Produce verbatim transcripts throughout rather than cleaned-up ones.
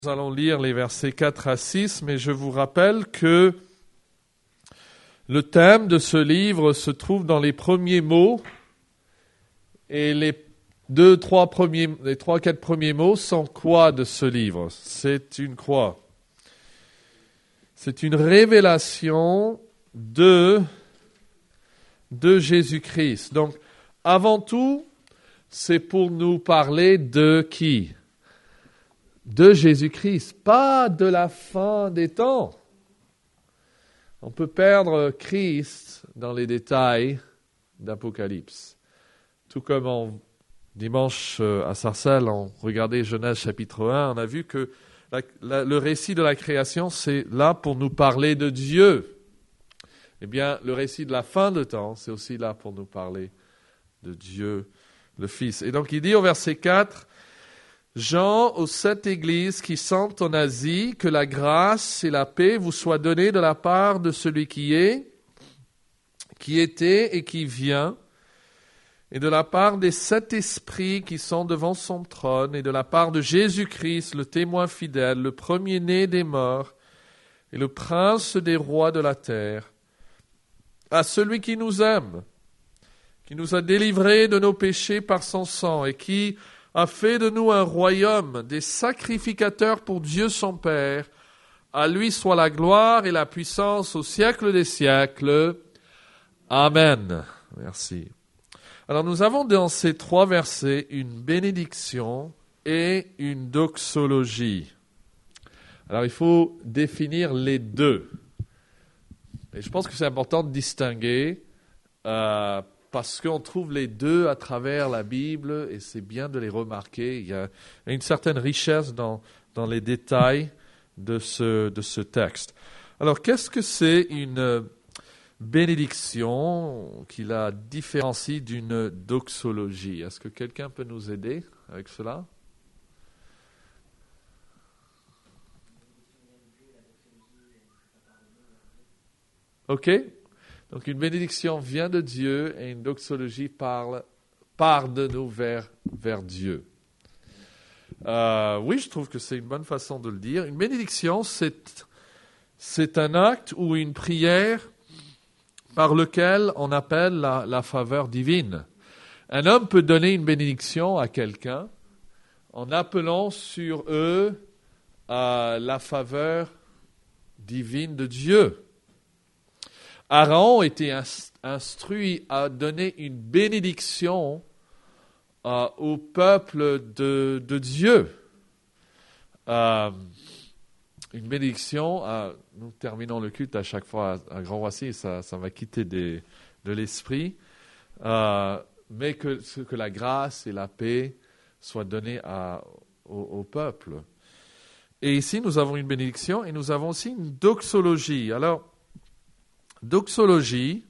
Nous allons lire les versets quatre à six, mais je vous rappelle que le thème de ce livre se trouve dans les premiers mots, et les deux, trois premiers, les trois, quatre premiers mots sont quoi de ce livre? C'est une croix. C'est une révélation de, de Jésus-Christ. Donc, avant tout, c'est pour nous parler de qui? De Jésus-Christ, pas de la fin des temps. On peut perdre Christ dans les détails d'Apocalypse. Tout comme en dimanche à Sarcelles, on regardait Genèse chapitre un, on a vu que la, la, le récit de la création, c'est là pour nous parler de Dieu. Eh bien, le récit de la fin de temps, c'est aussi là pour nous parler de Dieu, le Fils. Et donc, il dit au verset quatre, Jean, aux sept églises qui sont en Asie, que la grâce et la paix vous soient données de la part de celui qui est, qui était et qui vient, et de la part des sept esprits qui sont devant son trône, et de la part de Jésus-Christ, le témoin fidèle, le premier-né des morts, et le prince des rois de la terre, à celui qui nous aime, qui nous a délivrés de nos péchés par son sang, et qui a fait de nous un royaume, des sacrificateurs pour Dieu son Père. À lui soit la gloire et la puissance au siècle des siècles. Amen. Merci. Alors nous avons dans ces trois versets une bénédiction et une doxologie. Alors il faut définir les deux. Et je pense que c'est important de distinguer euh, parce qu'on trouve les deux à travers la Bible et c'est bien de les remarquer. Il y a une certaine richesse dans, dans les détails de ce, de ce texte. Alors, qu'est-ce que c'est une bénédiction qui la différencie d'une doxologie? Est-ce que quelqu'un peut nous aider avec cela? OK. Donc, une bénédiction vient de Dieu et une doxologie parle, part de nous vers, vers Dieu. Euh, oui, je trouve que c'est une bonne façon de le dire. Une bénédiction, c'est, c'est un acte ou une prière par lequel on appelle la, la faveur divine. Un homme peut donner une bénédiction à quelqu'un en appelant sur eux euh, la faveur divine de Dieu. Aaron était instruit à donner une bénédiction euh, au peuple de, de Dieu. Euh, une bénédiction, euh, nous terminons le culte à chaque fois à, à Grand Roissy, ça, ça va quitter des, de l'esprit, euh, mais que, que la grâce et la paix soient données à, au, au peuple. Et ici, nous avons une bénédiction et nous avons aussi une doxologie. Alors, doxologie,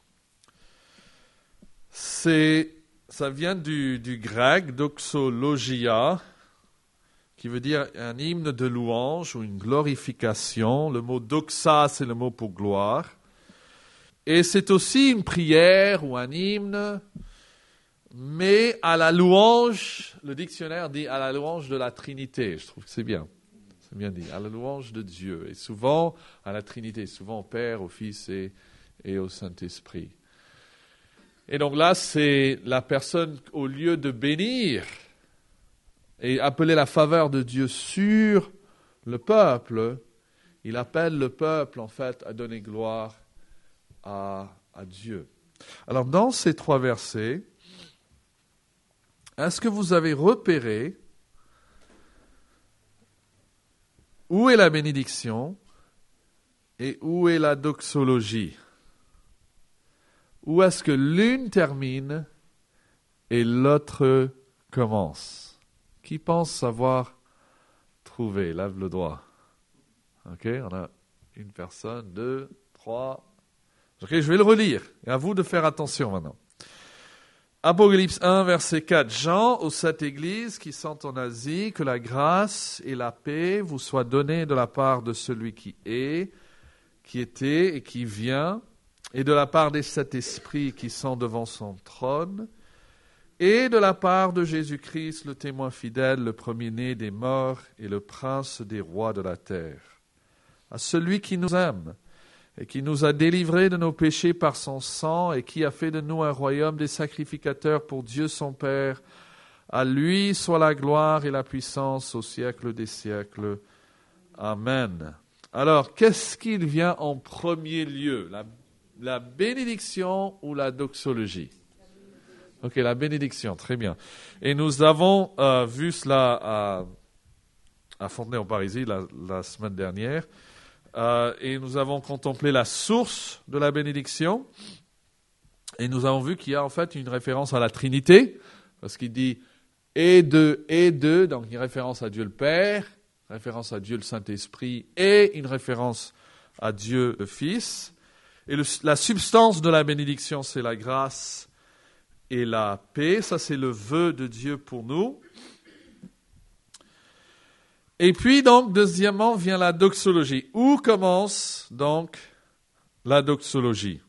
c'est, ça vient du, du grec doxologia, qui veut dire un hymne de louange ou une glorification. Le mot doxa, c'est le mot pour gloire. Et c'est aussi une prière ou un hymne, mais à la louange, le dictionnaire dit à la louange de la Trinité. Je trouve que c'est bien. C'est bien dit, à la louange de Dieu. Et souvent, à la Trinité, souvent au Père, au Fils et, et au Saint-Esprit. Et donc là, c'est la personne, au lieu de bénir et appeler la faveur de Dieu sur le peuple, il appelle le peuple, en fait, à donner gloire à, à Dieu. Alors, dans ces trois versets, est-ce que vous avez repéré où est la bénédiction et où est la doxologie? Où est-ce que l'une termine et l'autre commence? Qui pense savoir trouver? Lève le doigt. OK, on a une personne, deux, trois. OK, je vais le relire. Et à vous de faire attention maintenant. Apocalypse un, verset quatre. Jean, aux sept églises qui sont en Asie, que la grâce et la paix vous soient données de la part de celui qui est, qui était et qui vient, et de la part des sept esprits qui sont devant son trône, et de la part de Jésus-Christ, le témoin fidèle, le premier-né des morts et le prince des rois de la terre. À celui qui nous aime et qui nous a délivrés de nos péchés par son sang et qui a fait de nous un royaume des sacrificateurs pour Dieu son Père, à lui soit la gloire et la puissance au siècle des siècles. Amen. Alors, qu'est-ce qu'il vient en premier lieu, la, la bénédiction ou la doxologie? Ok, la bénédiction, très bien. Et nous avons euh, vu cela à, à Fontenay-en-Parisis la, la semaine dernière. Euh, et nous avons contemplé la source de la bénédiction. Et nous avons vu qu'il y a en fait une référence à la Trinité, parce qu'il dit « et de, et de », donc une référence à Dieu le Père, une référence à Dieu le Saint-Esprit, et une référence à Dieu le Fils. Et le, la substance de la bénédiction, c'est la grâce et la paix. Ça, c'est le vœu de Dieu pour nous. Et puis, donc, deuxièmement, vient la doxologie. Où commence, donc, la doxologie?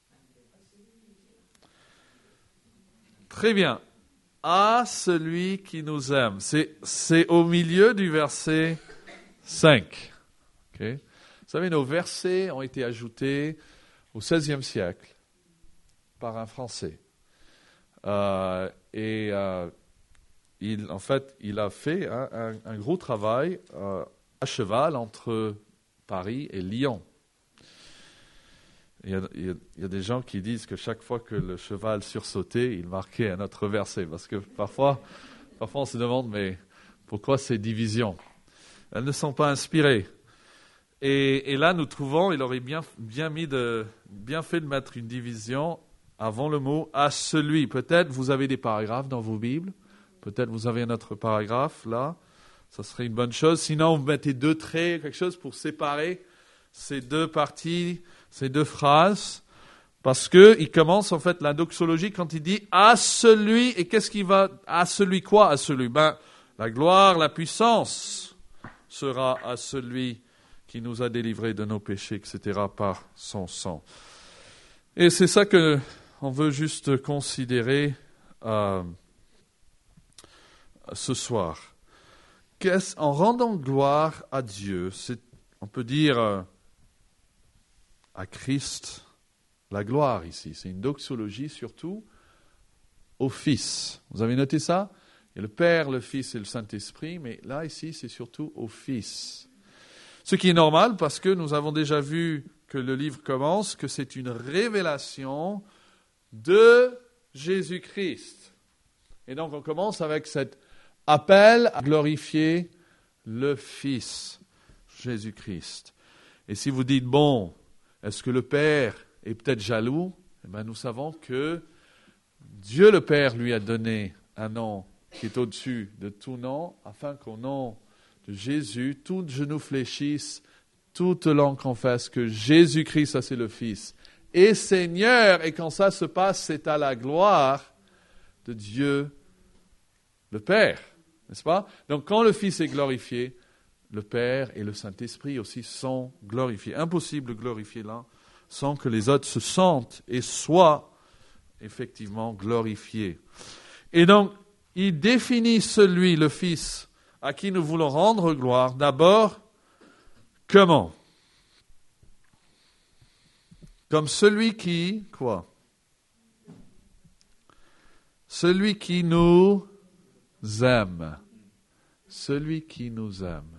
Très bien. À celui qui nous aime. C'est, c'est au milieu du verset cinq. Okay? Vous savez, nos versets ont été ajoutés au seizième siècle par un Français. Euh, et euh, il, en fait, il a fait un, un, un gros travail euh, à cheval entre Paris et Lyon. Il y, a, il, y a, il y a des gens qui disent que chaque fois que le cheval sursautait, il marquait un autre verset. Parce que parfois, parfois on se demande, mais pourquoi ces divisions? Elles ne sont pas inspirées. Et, et là, nous trouvons, il aurait bien, bien, mis de, bien fait de mettre une division avant le mot « à celui ». Peut-être vous avez des paragraphes dans vos Bibles. Peut-être vous avez un autre paragraphe là. Ça serait une bonne chose. Sinon, vous mettez deux traits, quelque chose pour séparer ces deux parties, ces deux phrases. Parce qu'il commence en fait la doxologie quand il dit « à celui ». Et qu'est-ce qu'il va « à celui quoi » à celui? Ben, la gloire, la puissance sera à celui qui nous a délivrés de nos péchés, et cetera par son sang. Et c'est ça que on veut juste considérer euh, ce soir. Qu'est-ce, en rendant gloire à Dieu, c'est, on peut dire euh, à Christ la gloire ici. C'est une doxologie surtout au Fils. Vous avez noté ça? Il y a le Père, le Fils et le Saint-Esprit, mais là, ici, c'est surtout au Fils. Ce qui est normal parce que nous avons déjà vu que le livre commence, que c'est une révélation de Jésus-Christ. Et donc on commence avec cet appel à glorifier le Fils, Jésus-Christ. Et si vous dites, bon, est-ce que le Père est peut-être jaloux? Eh bien, nous savons que Dieu le Père lui a donné un nom qui est au-dessus de tout nom, afin qu'au nom de Jésus, tout genou fléchisse, toute langue confesse que Jésus-Christ, ça c'est le Fils, est Seigneur. Et quand ça se passe, c'est à la gloire de Dieu le Père, n'est-ce pas? Donc quand le Fils est glorifié, le Père et le Saint-Esprit aussi sont glorifiés. Impossible de glorifier l'un sans que les autres se sentent et soient effectivement glorifiés. Et donc, il définit celui, le Fils, à qui nous voulons rendre gloire, d'abord, comment? Comme celui qui, quoi? Celui qui nous aime. Celui qui nous aime.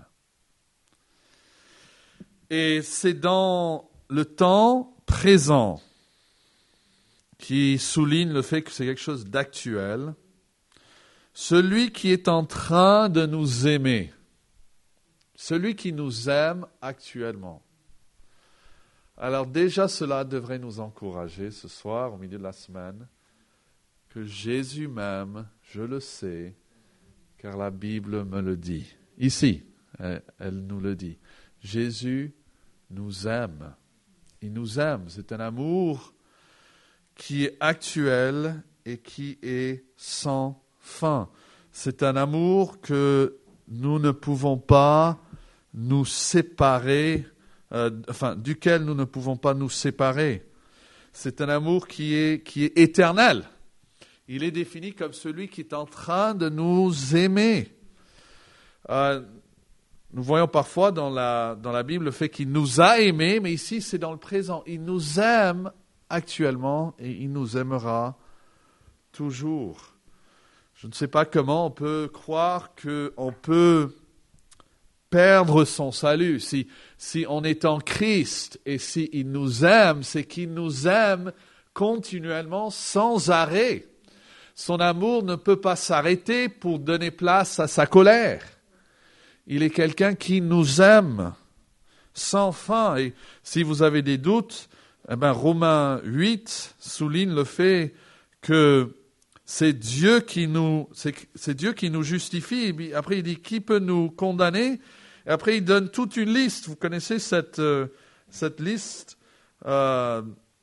Et c'est dans le temps présent qui souligne le fait que c'est quelque chose d'actuel. Celui qui est en train de nous aimer. Celui qui nous aime actuellement. Alors déjà, cela devrait nous encourager ce soir, au milieu de la semaine, que Jésus m'aime, je le sais, car la Bible me le dit. Ici, elle, elle nous le dit. Jésus nous aime. Il nous aime. C'est un amour qui est actuel et qui est sans fin. C'est un amour que nous ne pouvons pas nous séparer, euh, enfin, duquel nous ne pouvons pas nous séparer. C'est un amour qui est, qui est éternel, Il est défini comme celui qui est en train de nous aimer. Euh, nous voyons parfois dans la, dans la Bible le fait qu'il nous a aimés, mais ici c'est dans le présent. Il nous aime actuellement et il nous aimera toujours. Je ne sais pas comment on peut croire qu'on peut perdre son salut. Si, si on est en Christ et s'il nous aime, c'est qu'il nous aime continuellement, sans arrêt. Son amour ne peut pas s'arrêter pour donner place à sa colère. Il est quelqu'un qui nous aime sans fin. Et si vous avez des doutes, eh ben, Romains huit souligne le fait que c'est Dieu qui nous, c'est, c'est Dieu qui nous justifie. Et après, il dit, qui peut nous condamner? Et après, il donne toute une liste. Vous connaissez cette, euh, cette liste euh,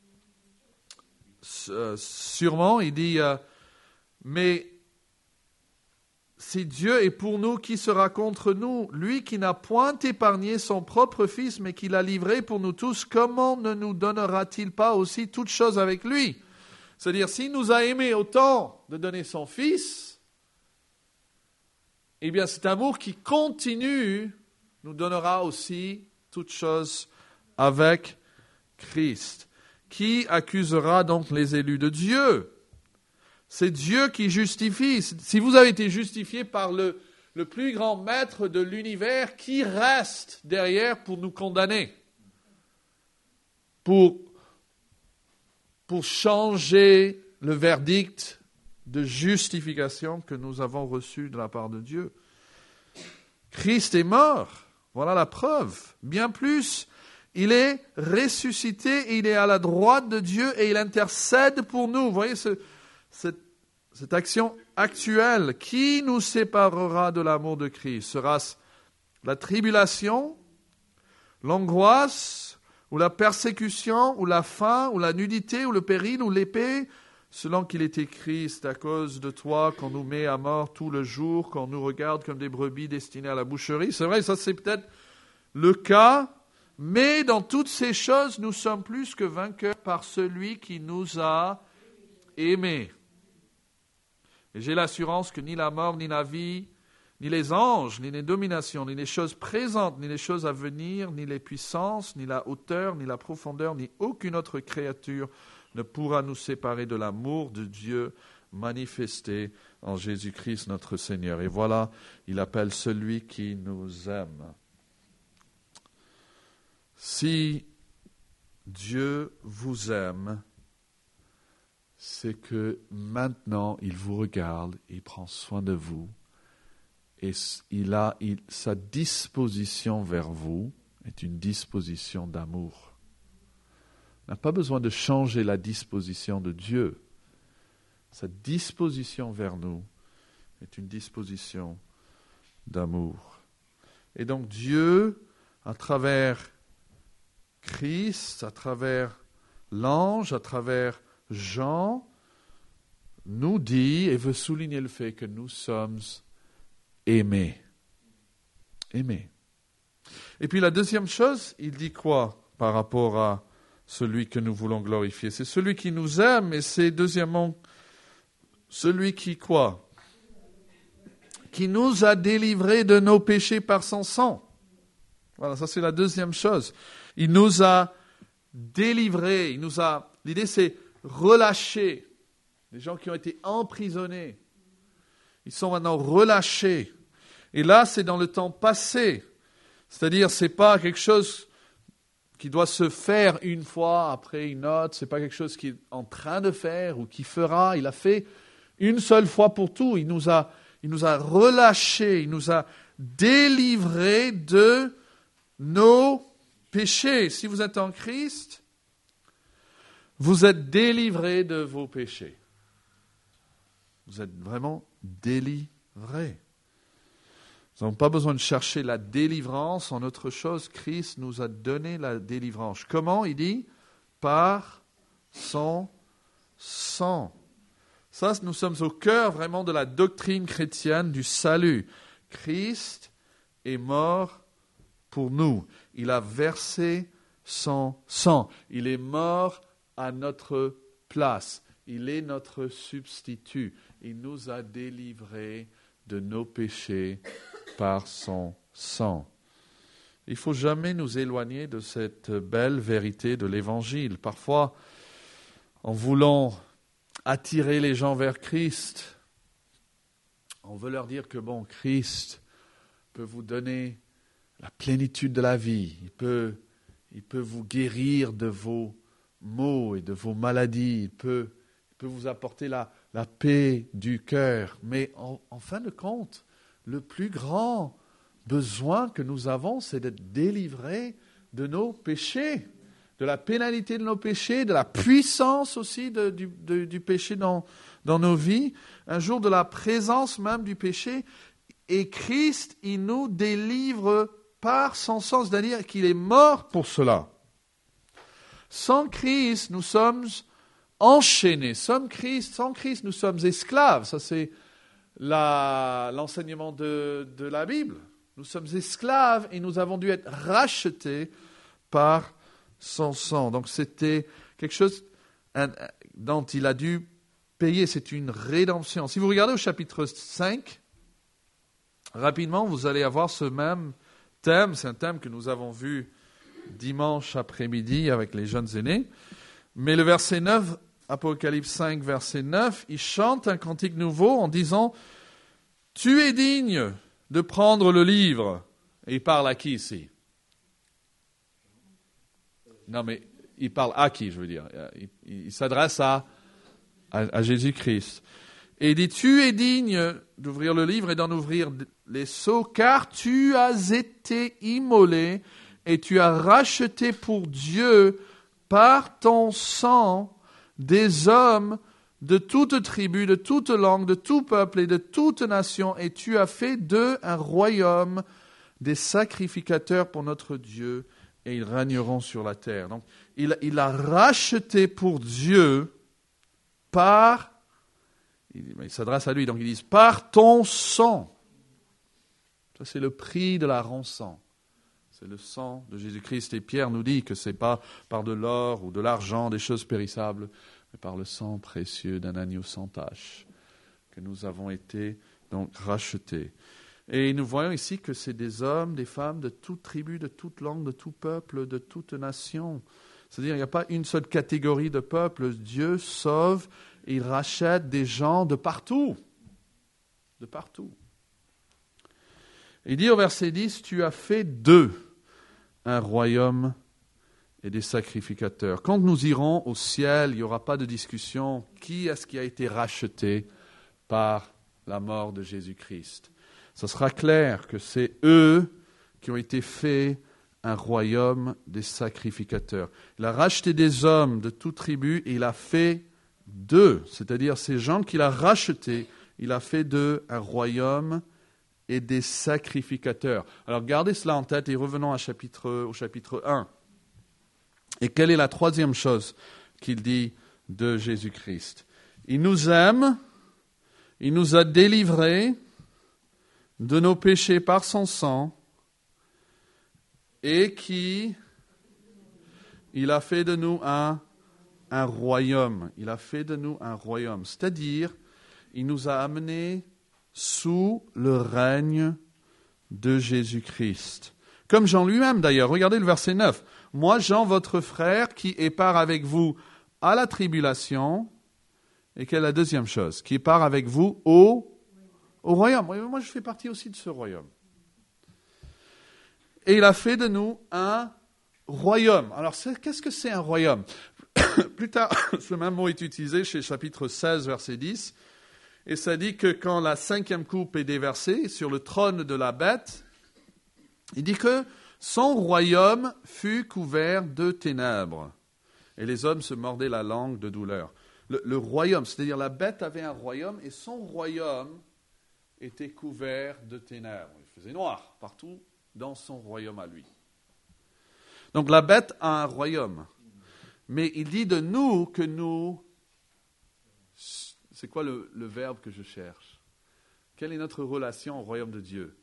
euh, sûrement. Il dit, euh, mais si Dieu est pour nous, qui sera contre nous? Lui qui n'a point épargné son propre Fils, mais qui l'a livré pour nous tous, comment ne nous donnera-t-il pas aussi toutes choses avec lui? C'est-à-dire, s'il nous a aimés autant de donner son Fils, eh bien cet amour qui continue nous donnera aussi toutes choses avec Christ. Qui accusera donc les élus de Dieu? C'est Dieu qui justifie. Si vous avez été justifié par le, le plus grand maître de l'univers, qui reste derrière pour nous condamner? Pour pour changer le verdict de justification que nous avons reçu de la part de Dieu. Christ est mort, voilà la preuve. Bien plus, il est ressuscité, et il est à la droite de Dieu et il intercède pour nous. Vous voyez ce, cette, cette action actuelle. Qui nous séparera de l'amour de Christ? Sera-ce la tribulation, l'angoisse, ou la persécution, ou la faim, ou la nudité, ou le péril, ou l'épée, selon qu'il est écrit, c'est à cause de toi qu'on nous met à mort tout le jour, qu'on nous regarde comme des brebis destinées à la boucherie. C'est vrai, ça c'est peut-être le cas, mais dans toutes ces choses, nous sommes plus que vainqueurs par celui qui nous a aimés. Et j'ai l'assurance que ni la mort, ni la vie, ni les anges, ni les dominations, ni les choses présentes, ni les choses à venir, ni les puissances, ni la hauteur, ni la profondeur, ni aucune autre créature ne pourra nous séparer de l'amour de Dieu manifesté en Jésus-Christ notre Seigneur. Et voilà, il appelle celui qui nous aime. Si Dieu vous aime, c'est que maintenant il vous regarde, il prend soin de vous, et il a, il, sa disposition vers vous est une disposition d'amour. On n'a pas besoin de changer la disposition de Dieu. Sa disposition vers nous est une disposition d'amour. Et donc Dieu, à travers Christ, à travers l'ange, à travers Jean, nous dit et veut souligner le fait que nous sommes aimés. Aimés. Et puis la deuxième chose, il dit quoi par rapport à celui que nous voulons glorifier? C'est celui qui nous aime, et c'est deuxièmement celui qui quoi? Qui nous a délivrés de nos péchés par son sang. Voilà, ça c'est la deuxième chose. Il nous a délivrés, il nous a... L'idée c'est relâcher. Les gens qui ont été emprisonnés, ils sont maintenant relâchés. Et là, c'est dans le temps passé. C'est-à-dire, ce n'est pas quelque chose qui doit se faire une fois après une autre. Ce n'est pas quelque chose qu'il est en train de faire ou qu'il fera. Il a fait une seule fois pour tout. Il nous a, il nous a relâchés. Il nous a délivrés de nos péchés. Si vous êtes en Christ, vous êtes délivrés de vos péchés. Vous êtes vraiment délivrés. Nous n'avons pas besoin de chercher la délivrance en autre chose. Christ nous a donné la délivrance. Comment? Il dit, par son sang. Ça, nous sommes au cœur vraiment de la doctrine chrétienne du salut. Christ est mort pour nous. Il a versé son sang. Il est mort à notre place. Il est notre substitut. Il nous a délivrés de nos péchés par son sang. Il ne faut jamais nous éloigner de cette belle vérité de l'Évangile. Parfois, en voulant attirer les gens vers Christ, on veut leur dire que bon, Christ peut vous donner la plénitude de la vie. Il peut, il peut vous guérir de vos maux et de vos maladies. Il peut, il peut vous apporter la, la paix du cœur. Mais en, en fin de compte, le plus grand besoin que nous avons, c'est d'être délivrés de nos péchés, de la pénalité de nos péchés, de la puissance aussi de, du, de, du péché dans, dans nos vies, un jour de la présence même du péché. Et Christ, il nous délivre par son sang, c'est-à-dire qu'il est mort pour cela. Sans Christ, nous sommes enchaînés. Sans Christ, sans Christ, nous sommes esclaves. Ça, c'est la, l'enseignement de, de la Bible. Nous sommes esclaves et nous avons dû être rachetés par son sang. Donc c'était quelque chose dont il a dû payer. C'est une rédemption. Si vous regardez au chapitre cinq, rapidement, vous allez avoir ce même thème. C'est un thème que nous avons vu dimanche après-midi avec les jeunes aînés. Mais le verset neuf, Apocalypse cinq, verset neuf, il chante un cantique nouveau en disant « Tu es digne de prendre le livre. » Et il parle à qui ici? Non, mais il parle à qui, je veux dire? Il, il, il s'adresse à, à, à Jésus-Christ. Et il dit, tu es digne d'ouvrir le livre et d'en ouvrir les sceaux, car tu as été immolé et tu as racheté pour Dieu par ton sang des hommes de toute tribu, de toute langue, de tout peuple et de toute nation, et tu as fait d'eux un royaume des sacrificateurs pour notre Dieu, et ils régneront sur la terre. Donc, il, il a racheté pour Dieu par, il, il s'adresse à lui, donc il dit, par ton sang. Ça, c'est le prix de la rançon. C'est le sang de Jésus-Christ. Et Pierre nous dit que ce n'est pas par de l'or ou de l'argent, des choses périssables, mais par le sang précieux d'un agneau sans tache que nous avons été donc rachetés. Et nous voyons ici que c'est des hommes, des femmes de toute tribu, de toute langue, de tout peuple, de toute nation. C'est-à-dire, il n'y a pas une seule catégorie de peuple. Dieu sauve et il rachète des gens de partout. De partout. Il dit au verset dix, tu as fait d'eux un royaume et des sacrificateurs. Quand nous irons au ciel, il n'y aura pas de discussion. Qui est-ce qui a été racheté par la mort de Jésus-Christ? Ça sera clair que c'est eux qui ont été faits un royaume des sacrificateurs. Il a racheté des hommes de toute tribu et il a fait d'eux, c'est-à-dire ces gens qu'il a rachetés, il a fait d'eux un royaume et des sacrificateurs. Alors gardez cela en tête et revenons à chapitre, au chapitre un. Et quelle est la troisième chose qu'il dit de Jésus-Christ? Il nous aime, il nous a délivrés de nos péchés par son sang, et qui, il a fait de nous un, un royaume. Il a fait de nous un royaume. C'est-à-dire, il nous a amenés sous le règne de Jésus-Christ. Comme Jean lui-même d'ailleurs, regardez le verset neuf. Moi, Jean, votre frère, qui est part avec vous à la tribulation, et quelle est la deuxième chose? Qui est part avec vous au Au royaume. Moi, je fais partie aussi de ce royaume. Et il a fait de nous un royaume. Alors, c'est, qu'est-ce que c'est un royaume? Plus tard, ce même mot est utilisé chez chapitre seize, verset dix. Et ça dit que quand la cinquième coupe est déversée sur le trône de la bête, il dit que son royaume fut couvert de ténèbres. Et les hommes se mordaient la langue de douleur. Le, le royaume, c'est-à-dire la bête avait un royaume et son royaume était couvert de ténèbres. Il faisait noir partout dans son royaume à lui. Donc la bête a un royaume. Mais il dit de nous que nous... C'est quoi le, le verbe que je cherche? Quelle est notre relation au royaume de Dieu?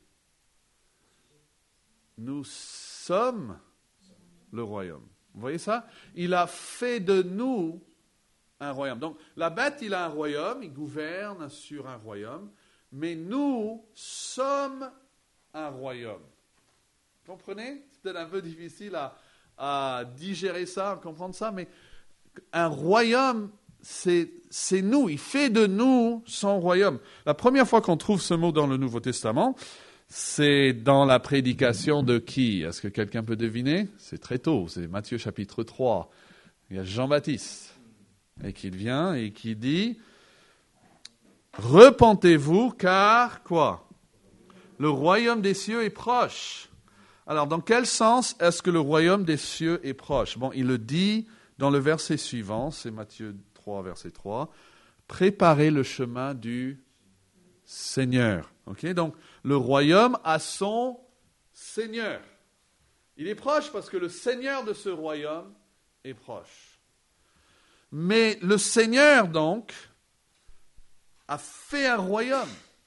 Nous sommes le royaume. Vous voyez ça? Il a fait de nous un royaume. Donc, la bête, il a un royaume, il gouverne sur un royaume, mais nous sommes un royaume. Comprenez? C'est peut-être un peu difficile à, à digérer ça, à comprendre ça, mais un royaume, c'est, c'est nous. Il fait de nous son royaume. La première fois qu'on trouve ce mot dans le Nouveau Testament, c'est dans la prédication de qui? Est-ce que quelqu'un peut deviner? C'est très tôt, c'est Matthieu chapitre trois. Il y a Jean-Baptiste, et qu'il vient et qui dit « Repentez-vous, car quoi? Le royaume des cieux est proche. » Alors, dans quel sens est-ce que le royaume des cieux est proche? Bon, il le dit dans le verset suivant, c'est Matthieu trois, verset trois. « Préparez le chemin du Seigneur. » Okay? Donc, le royaume a son Seigneur. Il est proche parce que le Seigneur de ce royaume est proche. Mais le Seigneur, donc, a fait un royaume.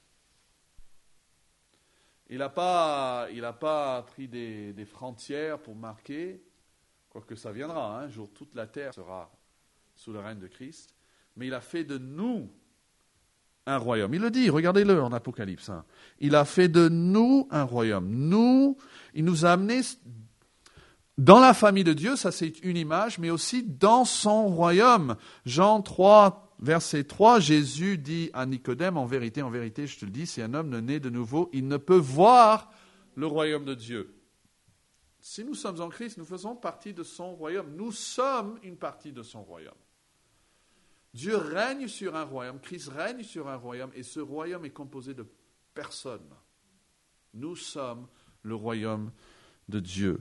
Il n'a pas, il n'a pas pris des, des frontières pour marquer, quoique ça viendra, hein, un jour toute la terre sera sous le règne de Christ, mais il a fait de nous un royaume. Il le dit, regardez-le en Apocalypse. Hein. Il a fait de nous un royaume. Nous, il nous a amenés dans la famille de Dieu, ça c'est une image, mais aussi dans son royaume. Jean trois, verset trois, Jésus dit à Nicodème, en vérité, en vérité, je te le dis, si un homme ne naît de nouveau, il ne peut voir le royaume de Dieu. Si nous sommes en Christ, nous faisons partie de son royaume. Nous sommes une partie de son royaume. Dieu règne sur un royaume, Christ règne sur un royaume, et ce royaume est composé de personnes. Nous sommes le royaume de Dieu.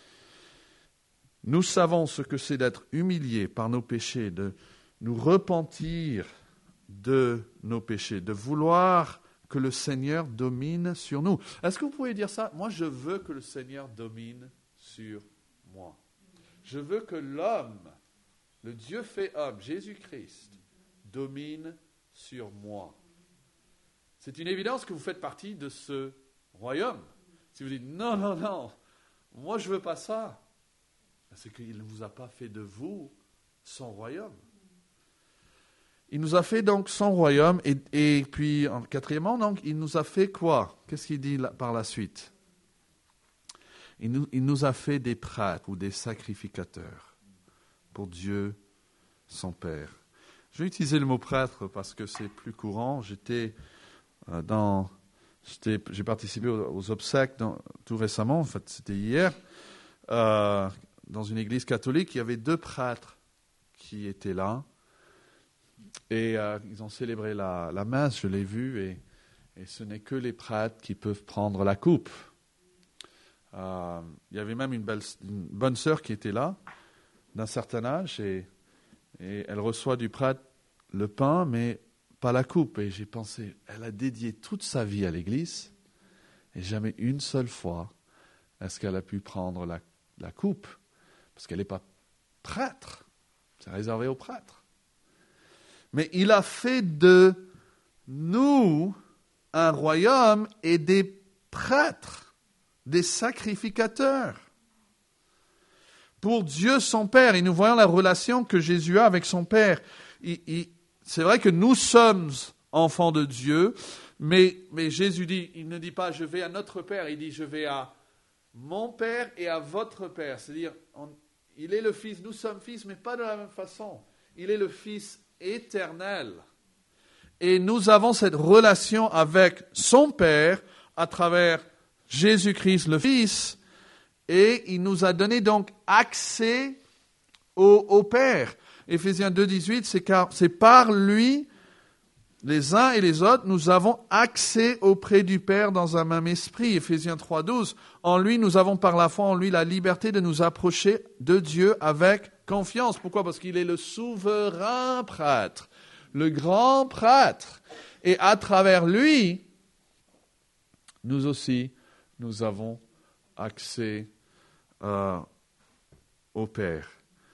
Nous savons ce que c'est d'être humiliés par nos péchés, de nous repentir de nos péchés, de vouloir que le Seigneur domine sur nous. Est-ce que vous pouvez dire ça? Moi, je veux que le Seigneur domine sur moi. Je veux que l'homme, le Dieu fait homme, Jésus-Christ, domine sur moi. C'est une évidence que vous faites partie de ce royaume. Si vous dites non, non, non, moi je ne veux pas ça, c'est qu'il ne vous a pas fait de vous son royaume. Il nous a fait donc son royaume, et, et puis, en quatrièmement, donc, il nous a fait quoi? Qu'est-ce qu'il dit là, par la suite? Il nous, il nous a fait des prêtres ou des sacrificateurs pour Dieu, son Père. Je vais utiliser le mot prêtre parce que c'est plus courant. J'étais euh, dans, j'étais, j'ai participé aux, aux obsèques dans, tout récemment, en fait, c'était hier, euh, dans une église catholique. Il y avait deux prêtres qui étaient là. Et euh, ils ont célébré la, la messe, je l'ai vu, et, et ce n'est que les prêtres qui peuvent prendre la coupe. Euh, il y avait même une, belle, une bonne sœur qui était là, d'un certain âge, et, et elle reçoit du prêtre le pain, mais pas la coupe. Et j'ai pensé, elle a dédié toute sa vie à l'église, et jamais une seule fois est-ce qu'elle a pu prendre la, la coupe, parce qu'elle n'est pas prêtre, c'est réservé aux prêtres. Mais il a fait de nous un royaume et des prêtres, des sacrificateurs. Pour Dieu son Père, et nous voyons la relation que Jésus a avec son Père. Il, il, c'est vrai que nous sommes enfants de Dieu, mais, mais Jésus dit, il ne dit pas je vais à notre Père, il dit je vais à mon Père et à votre Père. C'est-à-dire, on, il est le Fils, nous sommes fils, mais pas de la même façon. Il est le Fils éternel. Et nous avons cette relation avec son Père à travers Jésus-Christ le Fils, et il nous a donné donc accès au, au Père. Éphésiens deux, dix-huit, c'est, car, c'est par lui, les uns et les autres, nous avons accès auprès du Père dans un même esprit. Éphésiens trois, douze, en lui, nous avons par la foi en lui la liberté de nous approcher de Dieu avec confiance. Pourquoi? Parce qu'il est le souverain prêtre, le grand prêtre. Et à travers lui, nous aussi, nous avons accès euh, au Père.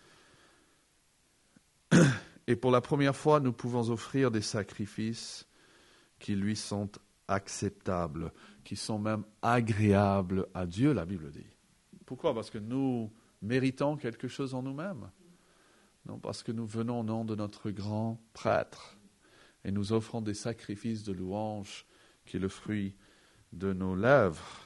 Et pour la première fois, nous pouvons offrir des sacrifices qui lui sont acceptables, qui sont même agréables à Dieu, la Bible dit. Pourquoi? Parce que nous méritons quelque chose en nous-mêmes. Non, parce que nous venons au nom de notre grand prêtre et nous offrons des sacrifices de louange qui est le fruit de nos lèvres.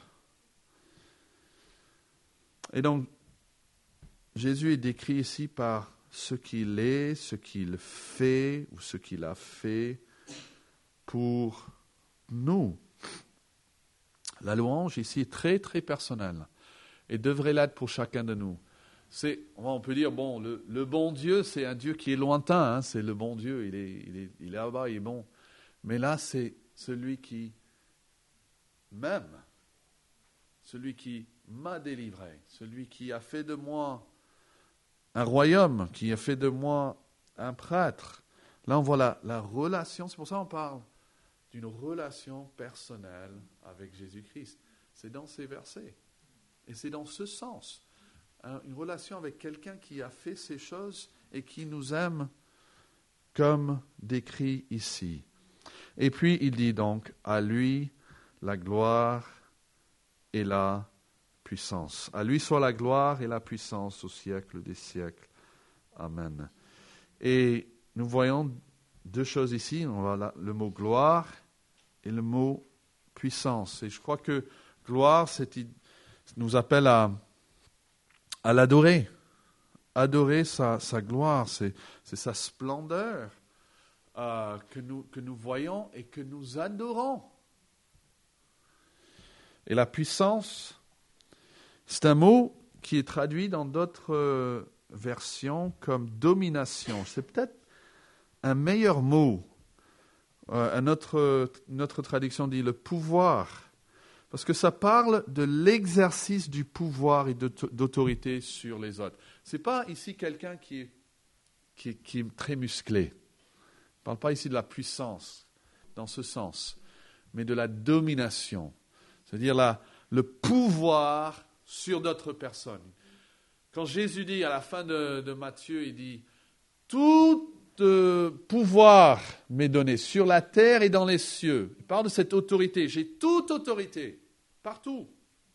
Et donc, Jésus est décrit ici par ce qu'il est, ce qu'il fait ou ce qu'il a fait pour nous. La louange ici est très très personnelle et devrait l'être pour chacun de nous. C'est, on peut dire, bon, le, le bon Dieu, c'est un Dieu qui est lointain, hein, c'est le bon Dieu, il est, il est, il est là-bas, il est bon. Mais là, c'est celui qui m'aime, celui qui m'a délivré, celui qui a fait de moi un royaume, qui a fait de moi un prêtre. Là, on voit la, la relation, c'est pour ça qu'on parle d'une relation personnelle avec Jésus-Christ. C'est dans ces versets. Et c'est dans ce sens. Hein, une relation avec quelqu'un qui a fait ces choses et qui nous aime comme décrit ici. Et puis, il dit donc, à lui la gloire et la puissance. À lui soit la gloire et la puissance au siècle des siècles. Amen. Et nous voyons deux choses ici. On voit là, le mot gloire et le mot puissance. Et je crois que gloire, c'est, nous appelle à, à l'adorer. Adorer sa, sa gloire, c'est, c'est sa splendeur euh, que, nous, que nous voyons et que nous adorons. Et la puissance, c'est un mot qui est traduit dans d'autres euh, versions comme domination. C'est peut-être un meilleur mot. Euh, notre, notre traduction dit le pouvoir. Parce que ça parle de l'exercice du pouvoir et d'autorité sur les autres. Ce n'est pas ici quelqu'un qui est, qui, est, qui est très musclé. On ne parle pas ici de la puissance, dans ce sens, mais de la domination. C'est-à-dire la, le pouvoir sur d'autres personnes. Quand Jésus dit à la fin de, de Matthieu, il dit « Tout euh, pouvoir m'est donné sur la terre et dans les cieux. » Il parle de cette autorité. J'ai toute autorité, partout.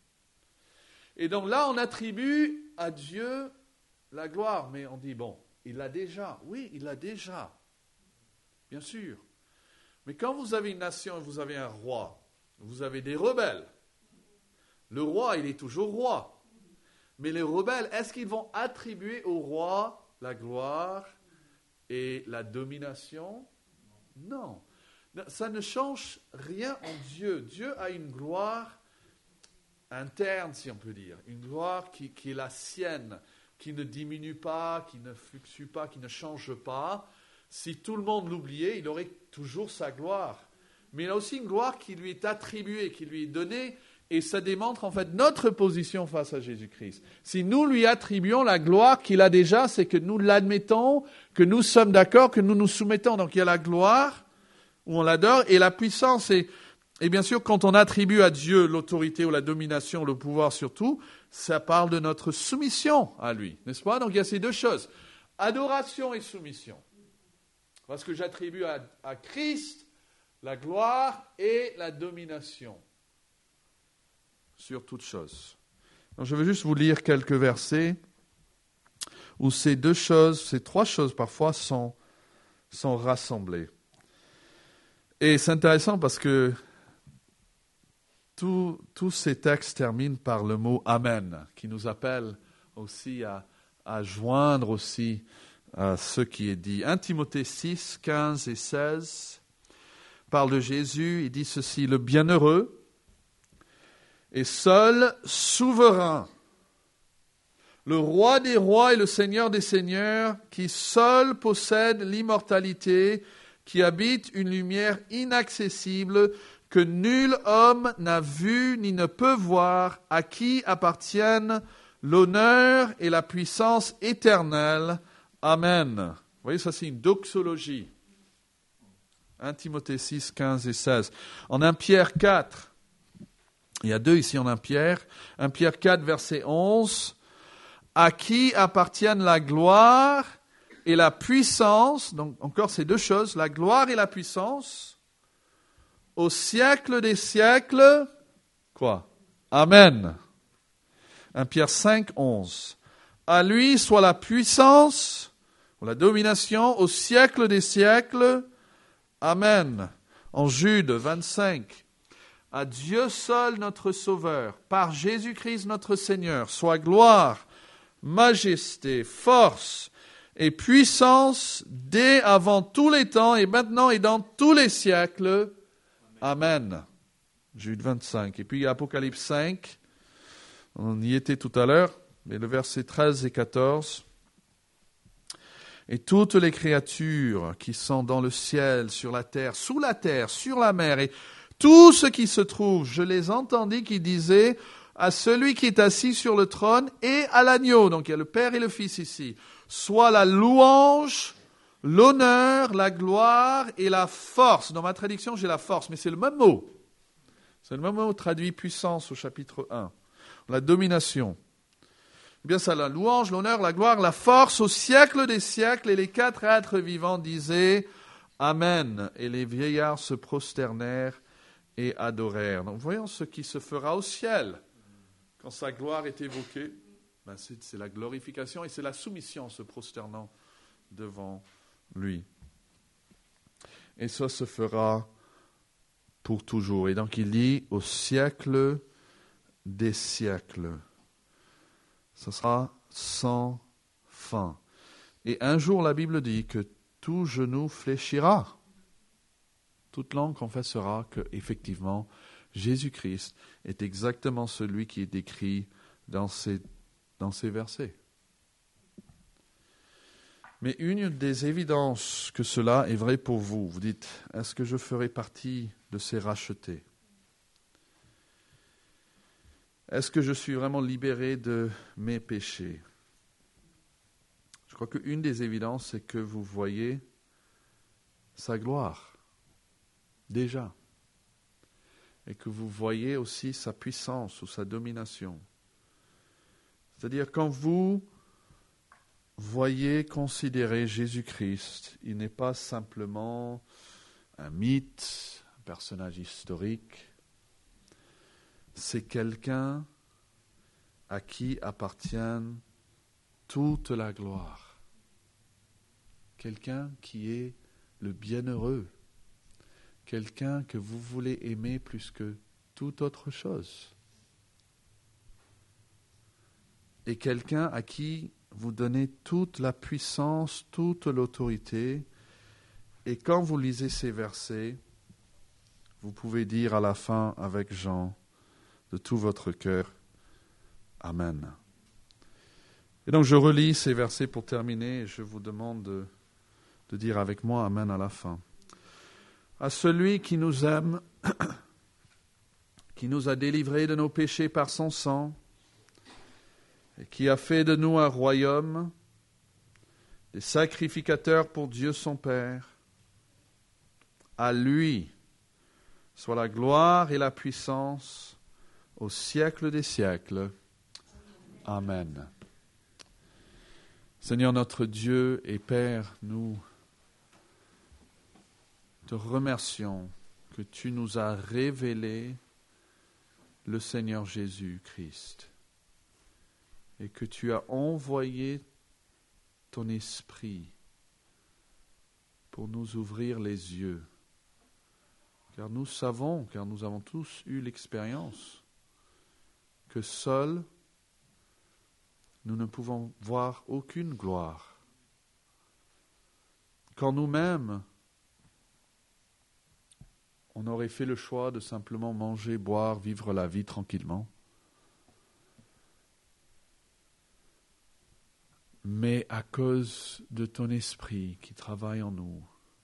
Et donc là, on attribue à Dieu la gloire. Mais on dit, bon, il l'a déjà. Oui, il l'a déjà. Bien sûr. Mais quand vous avez une nation et vous avez un roi, vous avez des rebelles. Le roi, il est toujours roi. Mais les rebelles, est-ce qu'ils vont attribuer au roi la gloire et la domination? Non. Ça ne change rien en Dieu. Dieu a une gloire interne, si on peut dire. Une gloire qui, qui est la sienne, qui ne diminue pas, qui ne fluctue pas, qui ne change pas. Si tout le monde l'oubliait, il aurait toujours sa gloire. Mais il a aussi une gloire qui lui est attribuée, qui lui est donnée. Et ça démontre en fait notre position face à Jésus-Christ. Si nous lui attribuons la gloire qu'il a déjà, c'est que nous l'admettons, que nous sommes d'accord, que nous nous soumettons. Donc il y a la gloire, où on l'adore, et la puissance. Et, et bien sûr, quand on attribue à Dieu l'autorité ou la domination, le pouvoir surtout, ça parle de notre soumission à lui, n'est-ce pas? Donc il y a ces deux choses, adoration et soumission. Parce que j'attribue à, à Christ la gloire et la domination sur toute chose. Donc, je vais juste vous lire quelques versets où ces deux choses, ces trois choses parfois sont, sont rassemblées. Et c'est intéressant parce que tous ces textes terminent par le mot « Amen » qui nous appelle aussi à, à joindre aussi à ce qui est dit. premier Timothée six, quinze et seize parle de Jésus, il dit ceci, « Le bienheureux et seul souverain, le roi des rois et le seigneur des seigneurs, qui seul possède l'immortalité, qui habite une lumière inaccessible, que nul homme n'a vu ni ne peut voir, à qui appartiennent l'honneur et la puissance éternelle. Amen. Vous voyez, ça c'est une doxologie. premier Timothée six, quinze et seize. En premier Pierre quatre, il y a deux ici en premier Pierre. premier Pierre quatre, verset onze. À qui appartiennent la gloire et la puissance, donc encore ces deux choses, la gloire et la puissance, au siècle des siècles, quoi? Amen. premier Pierre cinq, onze. À lui soit la puissance pour la domination au siècle des siècles. Amen. En Jude vingt-cinq, à Dieu seul notre Sauveur, par Jésus-Christ notre Seigneur, soit gloire, majesté, force et puissance dès avant tous les temps et maintenant et dans tous les siècles. Amen. Jude vingt-cinq. Et puis Apocalypse cinq, on y était tout à l'heure, mais le verset treize et quatorze. Et toutes les créatures qui sont dans le ciel, sur la terre, sous la terre, sur la mer, et tout ce qui se trouve, je les entendis qui disaient à celui qui est assis sur le trône et à l'agneau, donc il y a le Père et le Fils ici, soit la louange, l'honneur, la gloire et la force. Dans ma traduction, j'ai la force, mais c'est le même mot. C'est le même mot traduit puissance au chapitre un. La domination. Eh bien, ça, la louange, l'honneur, la gloire, la force au siècle des siècles. Et les quatre êtres vivants disaient Amen. Et les vieillards se prosternèrent et adorèrent. Donc, voyons ce qui se fera au ciel. Quand sa gloire est évoquée, ben c'est, c'est la glorification et c'est la soumission, se prosternant devant lui. Et ça se fera pour toujours. Et donc, il dit au siècle des siècles. Ce sera sans fin. Et un jour, la Bible dit que tout genou fléchira. Toute langue confessera que, effectivement, Jésus-Christ est exactement celui qui est décrit dans ces, dans ces versets. Mais une des évidences que cela est vrai pour vous, vous dites, est-ce que je ferai partie de ces rachetés ? Est-ce que je suis vraiment libéré de mes péchés ? Je crois qu'une des évidences, c'est que vous voyez sa gloire, déjà. Et que vous voyez aussi sa puissance ou sa domination. C'est-à-dire, quand vous voyez, considérez Jésus-Christ, il n'est pas simplement un mythe, un personnage historique. C'est quelqu'un à qui appartient toute la gloire. Quelqu'un qui est le bienheureux. Quelqu'un que vous voulez aimer plus que toute autre chose. Et quelqu'un à qui vous donnez toute la puissance, toute l'autorité. Et quand vous lisez ces versets, vous pouvez dire à la fin avec Jean, de tout votre cœur, Amen. Et donc je relis ces versets pour terminer et je vous demande de, de dire avec moi Amen à la fin. À celui qui nous aime, qui nous a délivrés de nos péchés par son sang, et qui a fait de nous un royaume, des sacrificateurs pour Dieu son Père, à lui soit la gloire et la puissance au siècle des siècles. Amen. Seigneur notre Dieu et Père, nous te remercions que tu nous as révélé le Seigneur Jésus-Christ et que tu as envoyé ton esprit pour nous ouvrir les yeux. Car nous savons, car nous avons tous eu l'expérience, que seuls, nous ne pouvons voir aucune gloire. Quand nous-mêmes, on aurait fait le choix de simplement manger, boire, vivre la vie tranquillement. Mais à cause de ton esprit qui travaille en nous,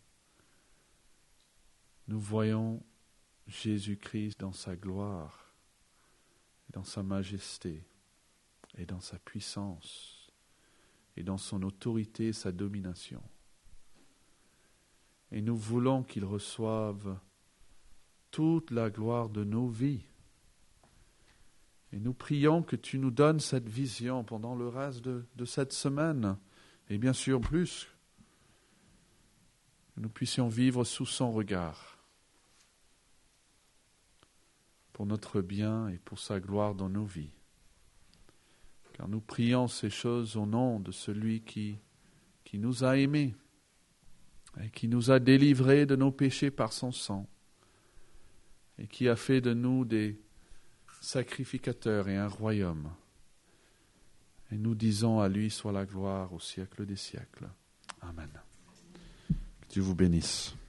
nous voyons Jésus-Christ dans sa gloire, dans sa majesté, et dans sa puissance, et dans son autorité et sa domination. Et nous voulons qu'il reçoive toute la gloire de nos vies. Et nous prions que tu nous donnes cette vision pendant le reste de, de cette semaine, et bien sûr plus, que nous puissions vivre sous son regard, pour notre bien et pour sa gloire dans nos vies. Car nous prions ces choses au nom de celui qui, qui qui nous a aimés et qui nous a délivrés de nos péchés par son sang et qui a fait de nous des sacrificateurs et un royaume. Et nous disons à lui soit la gloire au siècle des siècles. Amen. Que Dieu vous bénisse.